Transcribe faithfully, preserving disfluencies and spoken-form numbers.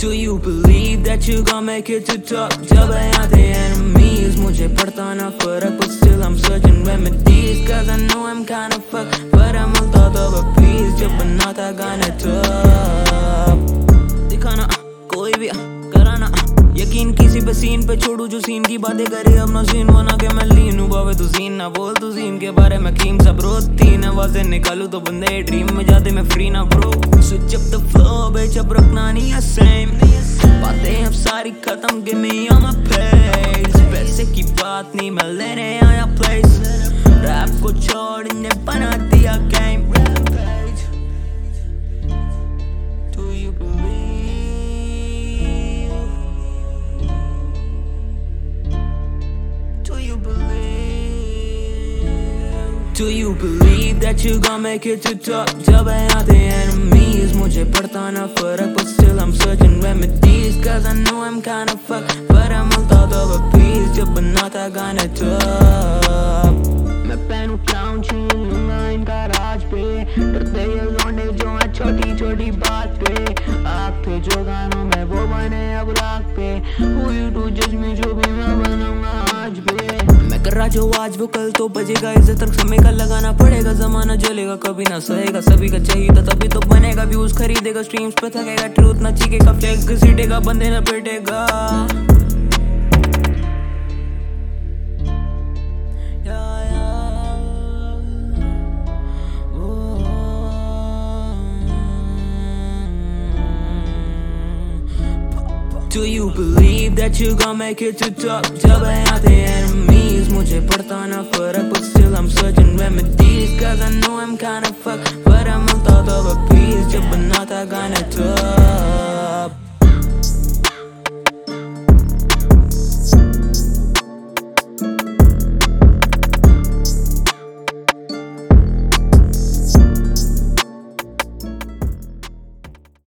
Do you believe that you gon' make it to top? जब यहाँ थे enemies, मुझे पड़ता ना फर्क, but still I'm searching remedies, cause I know I'm kinda fucked, but I'm on top of a piece. जब बना था गाने top, दिखाना कोई भी कराना यकीन किसी पे सीन पे छोड़ू जो सीन की बातें करे, अपना सीन बना के मैं लीन हूँ। बावे तू सीन ना बोल, तू सीन के बारे में क्रीम सब रोज तीन आवाजें निकालू तो बंदे ड्रीम में जाते मैं फ्री ना bro. Switch up the flow बेच, अब रखना नहीं है सेम, बातें अब सारी खत्म, give me on my page. पैसे की बात नहीं मैं लेने आया प्लेस, रैप को छोड़ इन्हें बना दिया game. Do you believe? Do you believe that you gon' make it to top? जब यहाँ थे enemies, मुझे पड़ता ना फर्क, but still I'm searching remedies, cause I know I'm kinda fucked, but I'm on top of a piece. जब बना था गाने top, मैं पहनूं crown छीन लूंगा इनका राज पे, डरते ये लौंडे जो हैं छोटी छोटी बात पे, आग थे जो गानों में वो बने अब राग पे। Who you to judge me, जो भी मैं बनूंगा आज पे, मैं कर रहा जो आज वो कल तो बजेगा, इज्जत तक समय का लगाना पड़ेगा, जमाना जलेगा कभी ना सहेगा, सभी का चाहिए था तभी तो बनेगा, व्यूज खरीदेगा स्ट्रीम्स पे थकेगा, ट्रूथ ना चीखेगा, फ्लैग घसीटेगा बंदे ना पिटेगा। Do you believe that you gon' make it to top? जब यहाँ थे enemies, मुझे पड़ता ना फर्क, but still I'm searching remedies.